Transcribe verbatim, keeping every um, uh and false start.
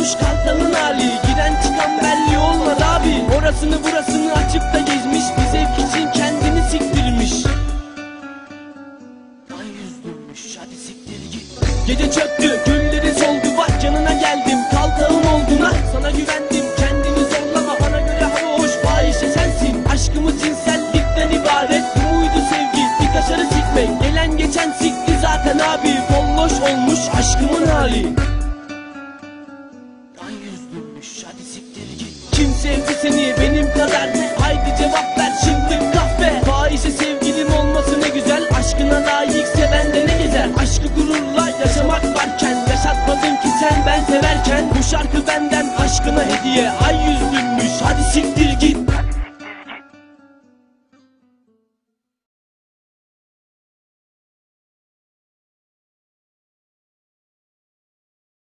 olmuş kaltanın hali. Giren çıkan belli olmadı abi. Orasını burasını açıp da gezmiş, bir zevk için kendini siktirmiş. Ay yüzdürmüş, hadi siktir git. Gece çöktü, gülleri soldu, bak yanına geldim. Kaltağım oldun ha, sana güvendim. Kendini zorlama, bana göre hava hoş, fahişe sensin. Aşkımız cinsellikten ibaret, bu muydu sevgi, bir kaşarı sikmek. Gelen geçen sikti zaten abi, bolloş olmuş aşkımın hali. Ay yüzdürmüş, hadi siktir git. Kim sevdi seni benim kadar? Haydi cevap ver şimdi kahve. Fahişe sevgilim olması ne güzel, aşkına layık seven de ne gezer. Aşkı gururla yaşamak varken yaşatmadın ki sen ben severken. Bu şarkı benden aşkına hediye. Ay